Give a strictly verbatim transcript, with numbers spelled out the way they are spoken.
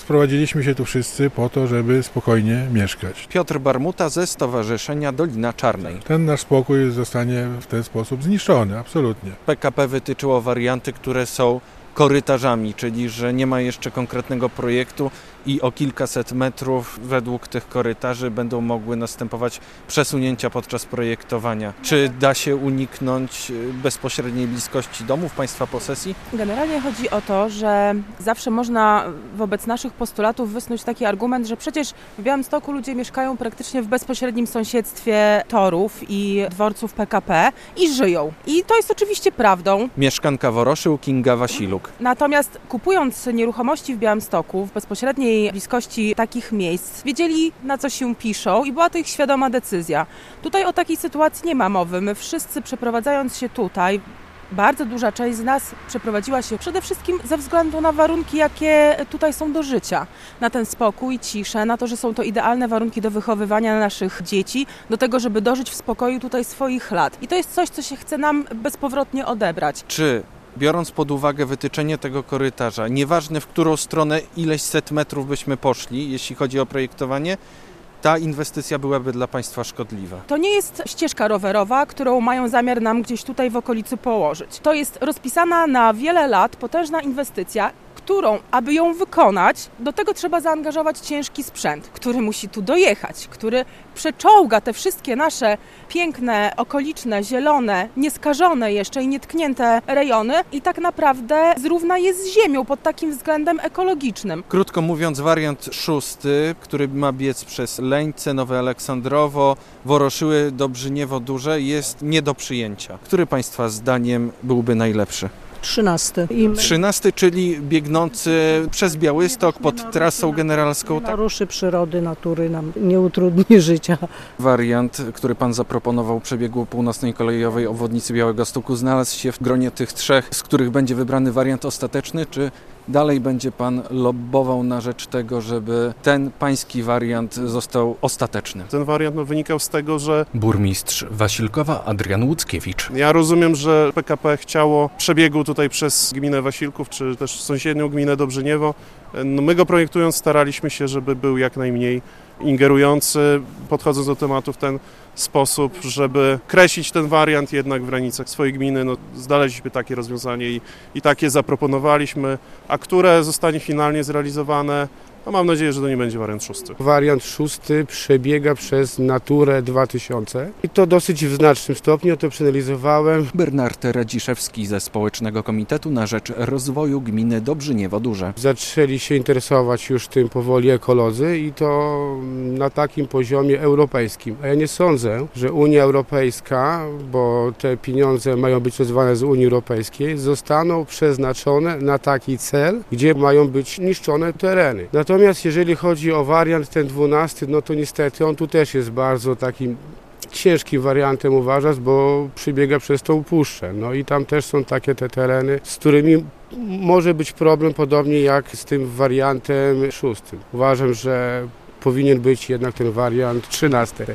Sprowadziliśmy się tu wszyscy po to, żeby spokojnie mieszkać. Piotr Barmuta ze Stowarzyszenia Dolina Czarnej. Ten nasz spokój zostanie w ten sposób zniszczony, absolutnie. P K P wytyczyło warianty, które są korytarzami, czyli że nie ma jeszcze konkretnego projektu i o kilkaset metrów według tych korytarzy będą mogły następować przesunięcia podczas projektowania. Czy da się uniknąć bezpośredniej bliskości domów państwa posesji? Generalnie chodzi o to, że zawsze można wobec naszych postulatów wysnuć taki argument, że przecież w Białymstoku ludzie mieszkają praktycznie w bezpośrednim sąsiedztwie torów i dworców P K P i żyją. I to jest oczywiście prawdą. Mieszkanka Woroszył, Kinga Wasiluk. Natomiast kupując nieruchomości w Białymstoku, w bezpośredniej bliskości takich miejsc, wiedzieli, na co się piszą i była to ich świadoma decyzja. Tutaj o takiej sytuacji nie ma mowy. My wszyscy przeprowadzając się tutaj, bardzo duża część z nas przeprowadziła się przede wszystkim ze względu na warunki, jakie tutaj są do życia. Na ten spokój, ciszę, na to, że są to idealne warunki do wychowywania naszych dzieci, do tego, żeby dożyć w spokoju tutaj swoich lat. I to jest coś, co się chce nam bezpowrotnie odebrać. Czy biorąc pod uwagę wytyczenie tego korytarza, nieważne w którą stronę ileś set metrów byśmy poszli, jeśli chodzi o projektowanie, ta inwestycja byłaby dla państwa szkodliwa? To nie jest ścieżka rowerowa, którą mają zamiar nam gdzieś tutaj w okolicy położyć. To jest rozpisana na wiele lat potężna inwestycja, którą, aby ją wykonać, do tego trzeba zaangażować ciężki sprzęt, który musi tu dojechać, który przeczołga te wszystkie nasze piękne, okoliczne, zielone, nieskażone jeszcze i nietknięte rejony i tak naprawdę zrówna je z ziemią pod takim względem ekologicznym. Krótko mówiąc, wariant szósty, który ma biec przez Leńce, Nowe Aleksandrowo, Woroszyły, Dobrzyniewo Duże, jest nie do przyjęcia. Który państwa zdaniem byłby najlepszy? Trzynasty. Trzynasty, czyli biegnący przez Białystok pod trasą generalską. Nie naruszy przyrody, natury, nam nie utrudni życia. Wariant, który pan zaproponował przebiegu północnej kolejowej obwodnicy Białegostoku, znalazł się w gronie tych trzech, z których będzie wybrany wariant ostateczny, czy dalej będzie pan lobbował na rzecz tego, żeby ten pański wariant został ostateczny? Ten wariant no, wynikał z tego, że burmistrz Wasilkowa Adrian Łuckiewicz. Ja rozumiem, że P K P chciało przebiegu tutaj przez gminę Wasilków, czy też sąsiednią gminę Dobrzyniewo. No, my go projektując staraliśmy się, żeby był jak najmniej ingerujący, podchodząc do tematu w ten sposób, żeby kreślić ten wariant jednak w granicach swojej gminy. No, znaleźliśmy takie rozwiązanie i, i takie zaproponowaliśmy, a które zostanie finalnie zrealizowane, no mam nadzieję, że to nie będzie wariant szósty. Wariant szósty przebiega przez Naturę dwa tysiące i to dosyć w znacznym stopniu, to przeanalizowałem. Bernard Radziszewski ze Społecznego Komitetu na rzecz Rozwoju Gminy Dobrzyniewo Duże. Zaczęli się interesować już tym powoli ekolodzy i to na takim poziomie europejskim. A ja nie sądzę, że Unia Europejska, bo te pieniądze mają być czerpane z Unii Europejskiej, zostaną przeznaczone na taki cel, gdzie mają być niszczone tereny. Natomiast jeżeli chodzi o wariant ten dwunasty, no to niestety on tu też jest bardzo takim ciężkim wariantem uważam, bo przebiega przez tą puszczę. No i tam też są takie te tereny, z którymi może być problem podobnie jak z tym wariantem szóstym. Uważam, że powinien być jednak ten wariant trzynasty.